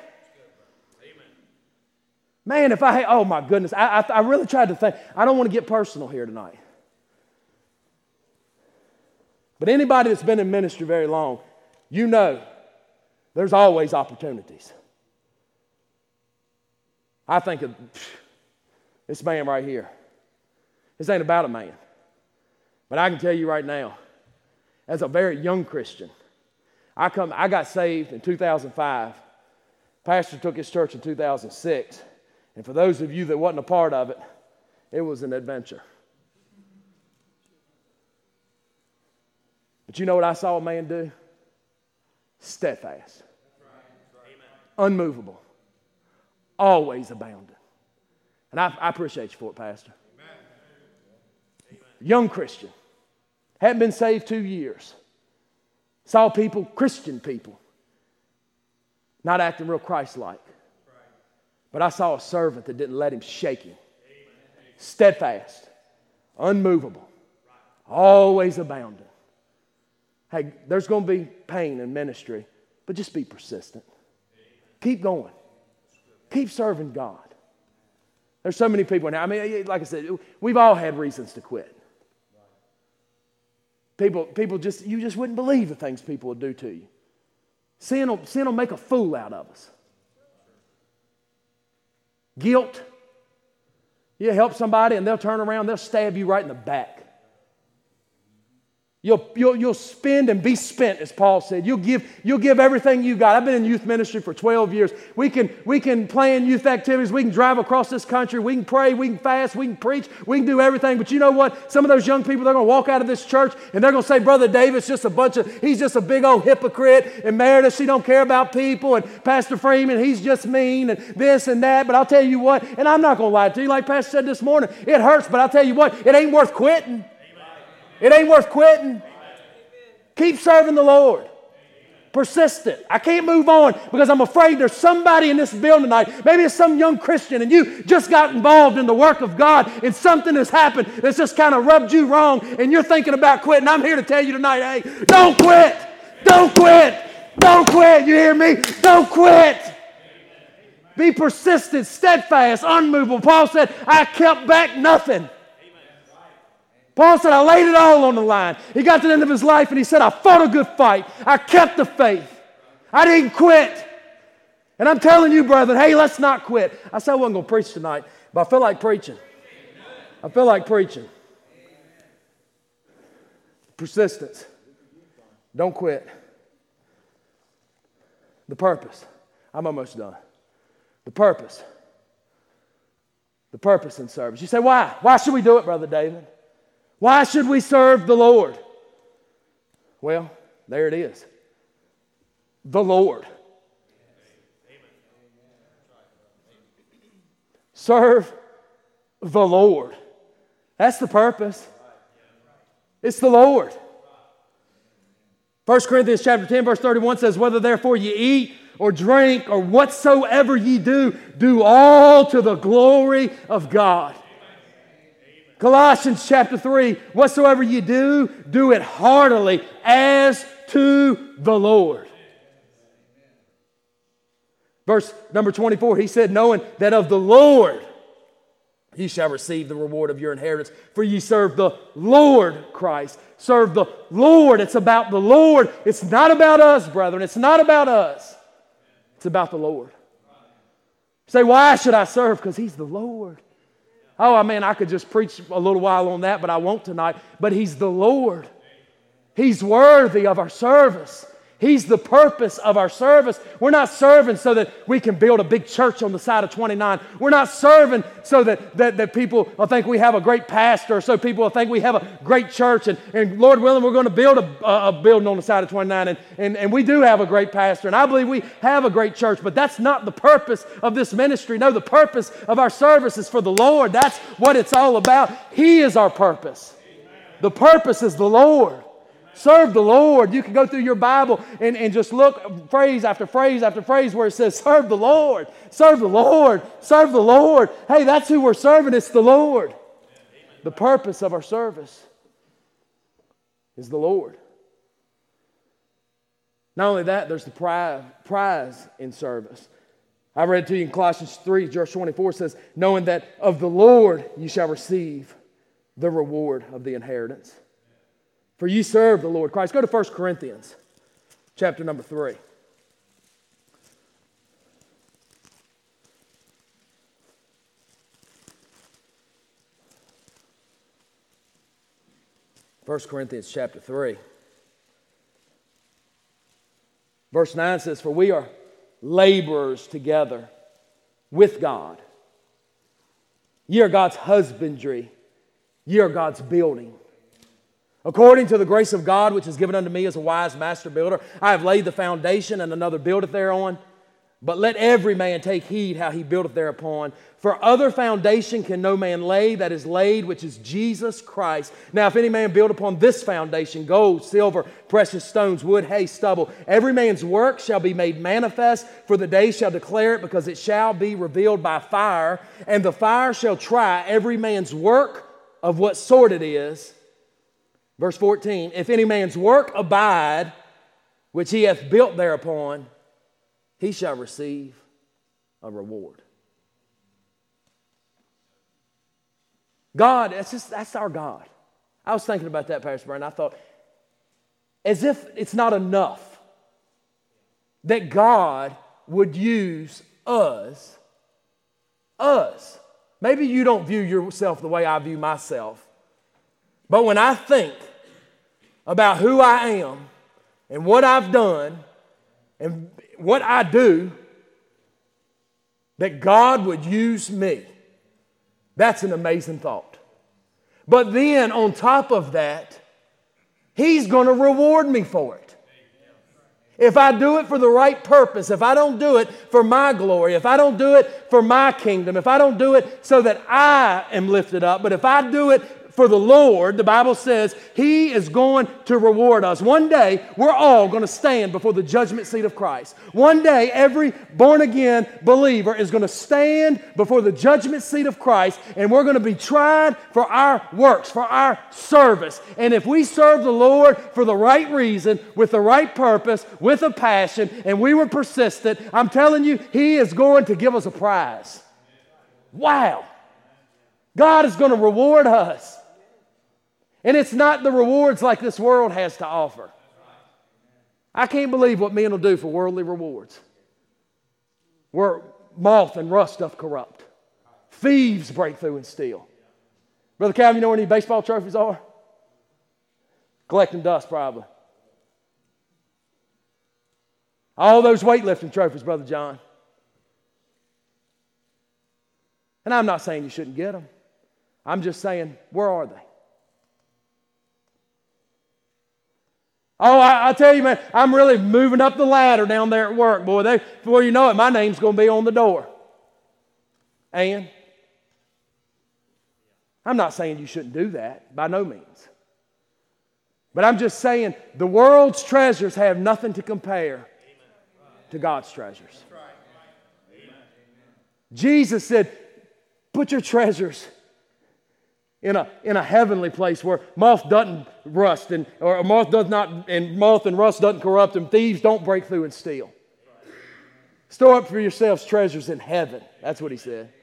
Speaker 2: Man, if I had, oh my goodness, I, I, I really tried to think. I don't want to get personal here tonight. But anybody that's been in ministry very long, you know there's always opportunities. I think of this man right here. This ain't about a man. But I can tell you right now, as a very young Christian, I come. I got saved in two thousand five. Pastor took his church in two thousand six. And for those of you that wasn't a part of it, it was an adventure. But you know what I saw a man do? Steadfast. Unmovable. Always abounding. And I, I appreciate you for it, Pastor. Young Christian. Hadn't been saved two years. Saw people, Christian people, not acting real Christ-like. But I saw a servant that didn't let him shake him. Steadfast, unmovable, always abounding. Hey, there's going to be pain in ministry, but just be persistent. Keep going. Keep serving God. There's so many people now. I mean, like I said, we've all had reasons to quit. People, people just, you just wouldn't believe the things people would do to you. Sin will, sin will make a fool out of us. Guilt. You help somebody and they'll turn around, they'll stab you right in the back. You'll, you'll, you'll spend and be spent, as Paul said. You'll give, you'll give everything you got. I've been in youth ministry for twelve years. We can, we can plan youth activities. We can drive across this country. We can pray. We can fast. We can preach. We can do everything. But you know what? Some of those young people, they're going to walk out of this church and they're going to say, Brother David's just a bunch of, he's just a big old hypocrite. And Meredith, she don't care about people. And Pastor Freeman, he's just mean and this and that. But I'll tell you what, and I'm not going to lie to you. Like Pastor said this morning, it hurts. But I'll tell you what, it ain't worth quitting. It ain't worth quitting. Keep serving the Lord. Persistent. I can't move on because I'm afraid there's somebody in this building tonight. Maybe it's some young Christian and you just got involved in the work of God and something has happened that's just kind of rubbed you wrong and you're thinking about quitting. I'm here to tell you tonight, hey, don't quit. Don't quit. Don't quit. You hear me? Don't quit. Be persistent, steadfast, unmovable. Paul said, I kept back nothing. Paul said, I laid it all on the line. He got to the end of his life and he said, I fought a good fight. I kept the faith. I didn't quit. And I'm telling you, brethren, hey, let's not quit. I said I wasn't going to preach tonight, but I feel like preaching. I feel like preaching. Persistence. Don't quit. The purpose. I'm almost done. The purpose. The purpose in service. You say, why? Why should we do it, Brother David? Why should we serve the Lord? Well, there it is. The Lord. Serve the Lord. That's the purpose. It's the Lord. First Corinthians chapter ten, verse thirty-one says, whether therefore ye eat or drink or whatsoever ye do, do all to the glory of God. Colossians chapter three, whatsoever you do, do it heartily as to the Lord. Verse number twenty-four, he said, knowing that of the Lord ye shall receive the reward of your inheritance, for ye serve the Lord Christ. Serve the Lord. It's about the Lord. It's not about us, brethren. It's not about us. It's about the Lord. You say, why should I serve? Because He's the Lord. Oh, I mean, I could just preach a little while on that, but I won't tonight. But He's the Lord. He's worthy of our service. He's the purpose of our service. We're not serving so that we can build a big church on the side of twenty-nine. We're not serving so that, that, that people will think we have a great pastor, or so people will think we have a great church. And, and Lord willing, we're going to build a, a building on the side of twenty-nine. And, and, and we do have a great pastor, and I believe we have a great church. But that's not the purpose of this ministry. No, the purpose of our service is for the Lord. That's what it's all about. He is our purpose. The purpose is the Lord. Serve the Lord. You can go through your Bible and, and just look phrase after phrase after phrase where it says, serve the Lord, serve the Lord, serve the Lord. Hey, that's who we're serving. It's the Lord. The purpose of our service is the Lord. Not only that, there's the prize, prize in service. I read to you in Colossians three, verse twenty-four says, knowing that of the Lord you shall receive the reward of the inheritance. For you serve the Lord Christ. Go to First Corinthians, chapter number three. First Corinthians chapter three. Verse nine says, for we are laborers together with God. Ye are God's husbandry. Ye are God's building. According to the grace of God, which is given unto me as a wise master builder, I have laid the foundation, and another buildeth thereon. But let every man take heed how he buildeth thereupon. For other foundation can no man lay that is laid, which is Jesus Christ. Now if any man build upon this foundation, gold, silver, precious stones, wood, hay, stubble, every man's work shall be made manifest, for the day shall declare it, because it shall be revealed by fire. And the fire shall try every man's work of what sort it is. Verse fourteen, if any man's work abide, which he hath built thereupon, he shall receive a reward. God, that's just that's our God. I was thinking about that, Pastor Brandon. I thought, as if it's not enough that God would use us, us. Maybe you don't view yourself the way I view myself. But when I think about who I am and what I've done and what I do, that God would use me, that's an amazing thought. But then on top of that, He's going to reward me for it. If I do it for the right purpose, if I don't do it for my glory, if I don't do it for my kingdom, if I don't do it so that I am lifted up, but if I do it for the Lord, the Bible says He is going to reward us. One day, we're all going to stand before the judgment seat of Christ. One day, every born-again believer is going to stand before the judgment seat of Christ, and we're going to be tried for our works, for our service. And if we serve the Lord for the right reason, with the right purpose, with a passion, and we were persistent, I'm telling you, He is going to give us a prize. Wow! God is going to reward us. And it's not the rewards like this world has to offer. I can't believe what men will do for worldly rewards. Where moth and rust doth corrupt. Thieves break through and steal. Brother Calvin, you know where any baseball trophies are? Collecting dust, probably. All those weightlifting trophies, Brother John. And I'm not saying you shouldn't get them. I'm just saying, where are they? Oh, I, I tell you, man, I'm really moving up the ladder down there at work, boy. They, before you know it, my name's going to be on the door. And I'm not saying you shouldn't do that, by no means. But I'm just saying the world's treasures have nothing to compare to God's treasures. Jesus said, put your treasures in a, in a heavenly place where moth doesn't rust and or moth does not and moth and rust doesn't corrupt and thieves don't break through and steal. Store up for yourselves treasures in heaven. That's what he said.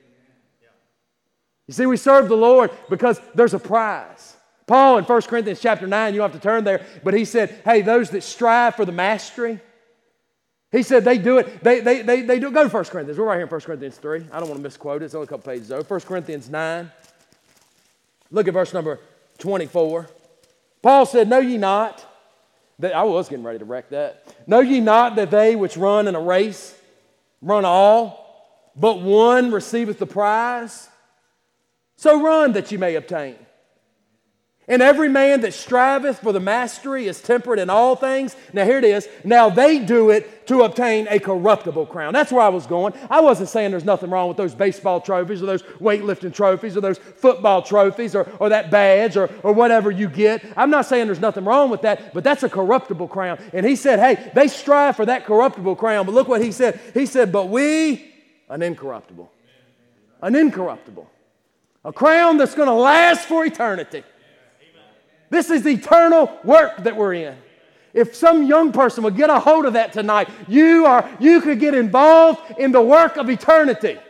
Speaker 2: You see, we serve the Lord because there's a prize. Paul in First Corinthians chapter nine, you don't have to turn there, but he said, hey, those that strive for the mastery, he said they do it, they, they, they, they do. Go to First Corinthians. We're right here in First Corinthians three. I don't want to misquote it. It's only a couple pages though. First Corinthians nine. Look at verse number twenty-four. Paul said, know ye not, that I was getting ready to wreck that. Know ye not that they which run in a race run all, but one receiveth the prize? So run that you may obtain. And every man that striveth for the mastery is temperate in all things. Now here it is. Now they do it to obtain a corruptible crown. That's where I was going. I wasn't saying there's nothing wrong with those baseball trophies or those weightlifting trophies or those football trophies or, or that badge or, or whatever you get. I'm not saying there's nothing wrong with that, but that's a corruptible crown. And he said, hey, they strive for that corruptible crown. But look what he said. He said, but we, an incorruptible. An incorruptible. A crown that's going to last for eternity. This is eternal work that we're in. If some young person would get a hold of that tonight, you are you could get involved in the work of eternity.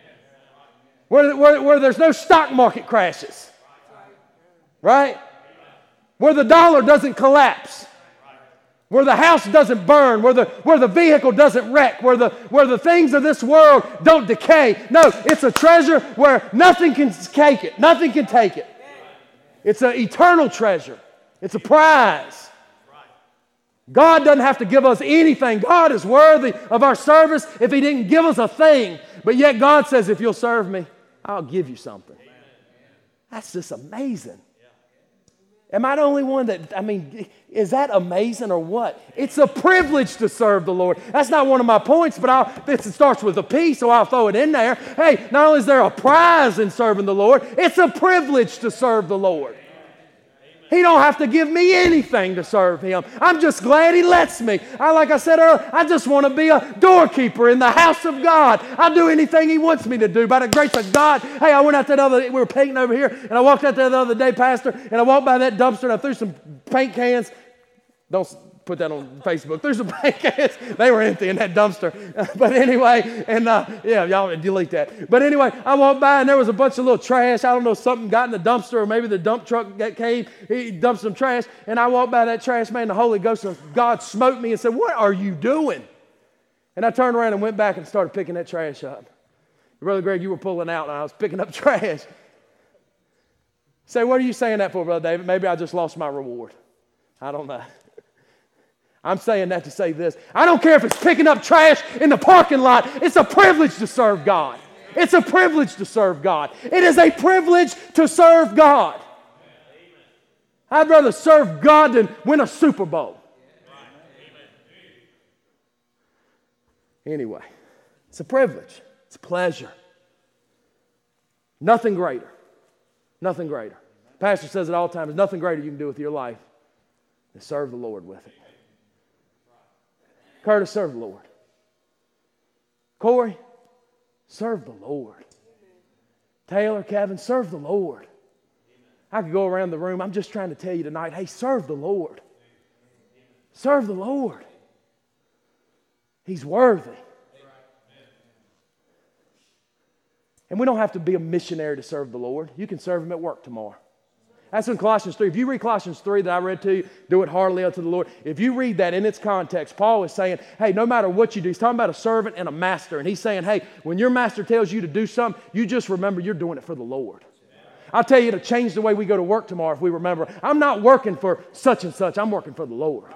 Speaker 2: Where, where, where there's no stock market crashes. Right? Where the dollar doesn't collapse. Where the house doesn't burn, where the, where the vehicle doesn't wreck, where the, where the things of this world don't decay. No, it's a treasure where nothing can take it. Nothing can take it. It's an eternal treasure. It's a prize. God doesn't have to give us anything. God is worthy of our service if He didn't give us a thing. But yet God says, if you'll serve me, I'll give you something. That's just amazing. Am I the only one that, I mean, is that amazing or what? It's a privilege to serve the Lord. That's not one of my points, but I'll, it starts with a P, so I'll throw it in there. Hey, not only is there a prize in serving the Lord, it's a privilege to serve the Lord. He don't have to give me anything to serve Him. I'm just glad He lets me. I, like I said earlier, I just want to be a doorkeeper in the house of God. I'll do anything He wants me to do. By the grace of God, hey, I went out that other, we were painting over here, and I walked out there the other day, Pastor, and I walked by that dumpster, and I threw some paint cans. Don't put that on Facebook. Threw some paint cans. They were empty in that dumpster. But anyway, and uh, yeah, y'all delete that. But anyway, I walked by and there was a bunch of little trash. I don't know, something got in the dumpster or maybe the dump truck that came. He dumped some trash. And I walked by that trash, man, the Holy Ghost of God smote me and said, what are you doing? And I turned around and went back and started picking that trash up. Brother Greg, you were pulling out and I was picking up trash. Say, what are you saying that for, Brother David? Maybe I just lost my reward. I don't know. I'm saying that to say this. I don't care if it's picking up trash in the parking lot. It's a privilege to serve God. It's a privilege to serve God. It is a privilege to serve God. I'd rather serve God than win a Super Bowl. Anyway, it's a privilege. It's a pleasure. Nothing greater. Nothing greater. Pastor says it all the time. There's nothing greater you can do with your life than serve the Lord with it. Curtis, serve the Lord. Corey, serve the Lord. Taylor, Kevin, serve the Lord. I could go around the room. I'm just trying to tell you tonight, hey, serve the Lord. Serve the Lord. He's worthy. And we don't have to be a missionary to serve the Lord. You can serve Him at work tomorrow. That's in Colossians three. If you read Colossians three that I read to you, do it heartily unto the Lord. If you read that in its context, Paul is saying, hey, no matter what you do, he's talking about a servant and a master. And he's saying, hey, when your master tells you to do something, you just remember you're doing it for the Lord. I'll tell you, it'll change the way we go to work tomorrow if we remember, I'm not working for such and such. I'm working for the Lord.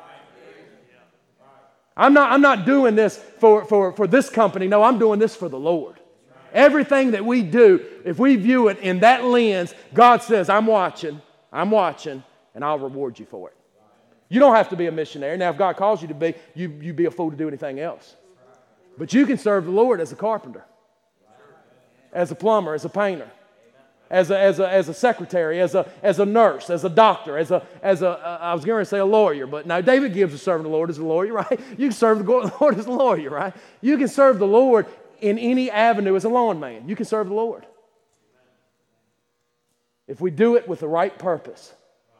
Speaker 2: I'm not, I'm not doing this for, for, for this company. No, I'm doing this for the Lord. Everything that we do, if we view it in that lens, God says, I'm watching, I'm watching, and I'll reward you for it. You don't have to be a missionary. Now, if God calls you to be, you, you'd be a fool to do anything else. But you can serve the Lord as a carpenter, as a plumber, as a painter, as a, as a, as a secretary, as a, as a nurse, as a doctor, as a, as a uh, I was going to say a lawyer, but now David Gibbs is serving the Lord as a lawyer, right? You can serve the Lord as a lawyer, right? You can serve the Lord in any avenue as a lawn man. You can serve the Lord. if we do it with the right purpose,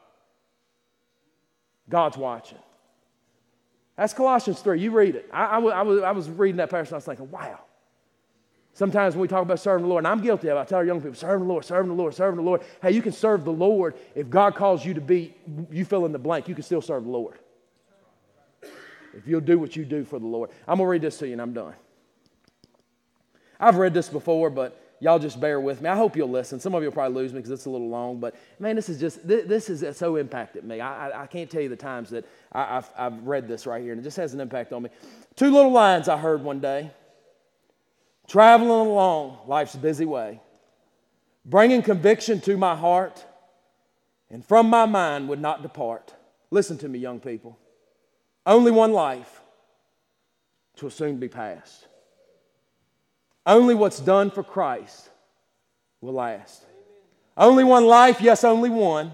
Speaker 2: God's watching. That's Colossians three. You read it. I, I, I, was, I was reading that passage and I was thinking, wow. Sometimes when we talk about serving the Lord, and I'm guilty of it, I tell our young people, serving the Lord, serving the Lord, serving the Lord. Hey, you can serve the Lord if God calls you to be, you fill in the blank, you can still serve the Lord. If you'll do what you do for the Lord. I'm going to read this to you and I'm done. I've read this before, but y'all just bear with me. I hope you'll listen. Some of you will probably lose me because it's a little long, but man, this is just, this, this has so impacted me. I, I, I can't tell you the times that I, I've, I've read this right here, and it just has an impact on me. Two little lines I heard one day. Traveling along life's busy way, bringing conviction to my heart, and from my mind would not depart. Listen to me, young people. Only one life, 'twill soon be past. Only what's done for Christ will last. Only one life, yes, only one.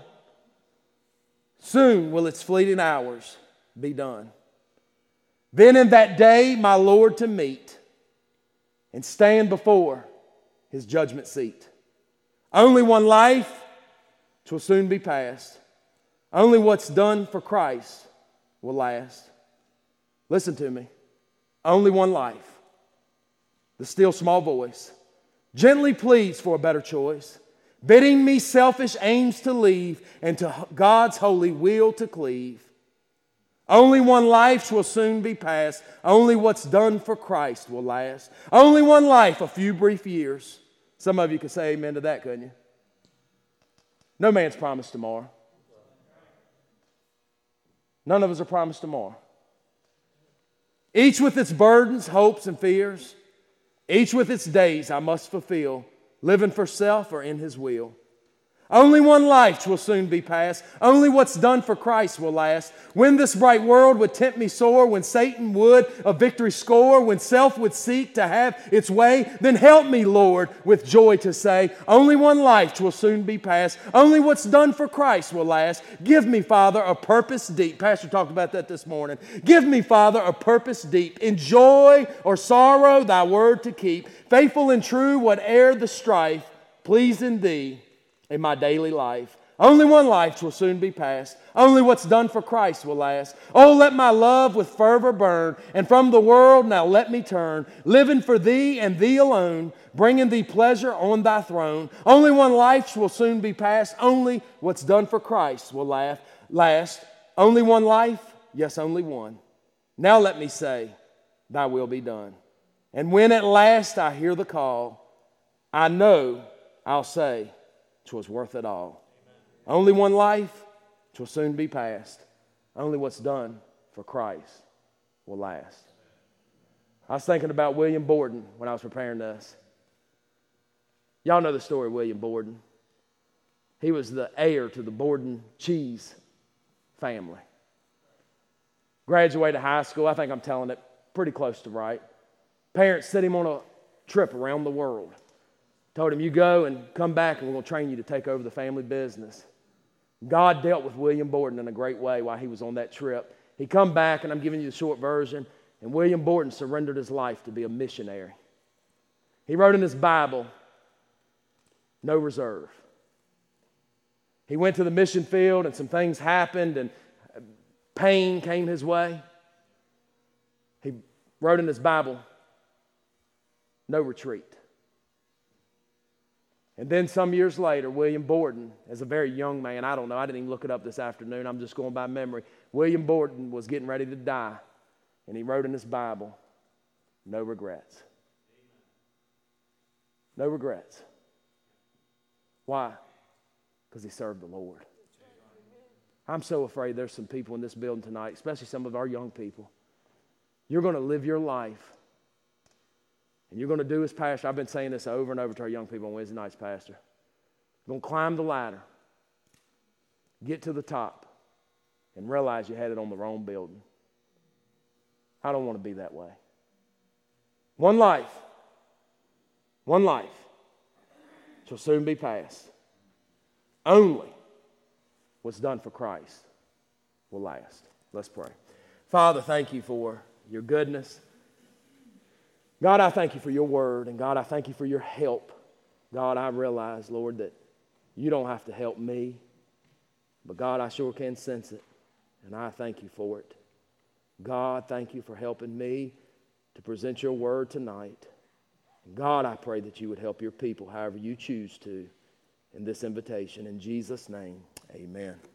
Speaker 2: Soon will its fleeting hours be done. Then in that day my Lord to meet and stand before His judgment seat. Only one life, 'twill soon be past. Only what's done for Christ will last. Listen to me. Only one life. The still small voice gently pleads for a better choice, bidding me selfish aims to leave and to God's holy will to cleave. Only one life will soon be past. Only what's done for Christ will last. Only one life, a few brief years. Some of you could say amen to that, couldn't you? No man's promised tomorrow. None of us are promised tomorrow. Each with its burdens, hopes, and fears. Each with its days I must fulfill, living for self or in His will. Only one life will soon be past. Only what's done for Christ will last. When this bright world would tempt me sore, when Satan would a victory score, when self would seek to have its way, then help me, Lord, with joy to say, only one life will soon be past. Only what's done for Christ will last. Give me, Father, a purpose deep. Pastor talked about that this morning. Give me, Father, a purpose deep. In joy or sorrow, Thy word to keep. Faithful and true, whate'er the strife, pleasing Thee in my daily life. Only one life will soon be past. Only what's done for Christ will last. Oh, let my love with fervor burn, and from the world now let me turn, living for Thee and Thee alone, bringing Thee pleasure on Thy throne. Only one life will soon be past. Only what's done for Christ will last. Only one life? Yes, only one. Now let me say, Thy will be done. And when at last I hear the call, I know I'll say, 'twas worth it all. Amen. Only one life, 'twill soon be past. Only what's done for Christ will last. I was thinking about William Borden when I was preparing this. Y'all know the story of William Borden. He was the heir to the Borden cheese family. Graduated high school, I think I'm telling it pretty close to right. Parents sent him on a trip around the world. Told him, you go and come back and we're going to train you to take over the family business. God dealt with William Borden in a great way while he was on that trip. He come back, and I'm giving you the short version, and William Borden surrendered his life to be a missionary. He wrote in his Bible, no reserve. He went to the mission field and some things happened and pain came his way. He wrote in his Bible, no retreat. And then some years later, William Borden, as a very young man, I don't know, I didn't even look it up this afternoon, I'm just going by memory. William Borden was getting ready to die, and he wrote in his Bible, no regrets. No regrets. Why? Because he served the Lord. I'm so afraid there's some people in this building tonight, especially some of our young people. You're going to live your life. And you're going to do as pastor. I've been saying this over and over to our young people on Wednesday nights, Pastor. You're going to climb the ladder, get to the top, and realize you had it on the wrong building. I don't want to be that way. One life, one life shall soon be past. Only what's done for Christ will last. Let's pray. Father, thank you for your goodness. God, I thank you for your word, and God, I thank you for your help. God, I realize, Lord, that You don't have to help me, but God, I sure can sense it, and I thank you for it. God, thank you for helping me to present your word tonight. God, I pray that you would help your people however you choose to in this invitation. In Jesus' name, amen.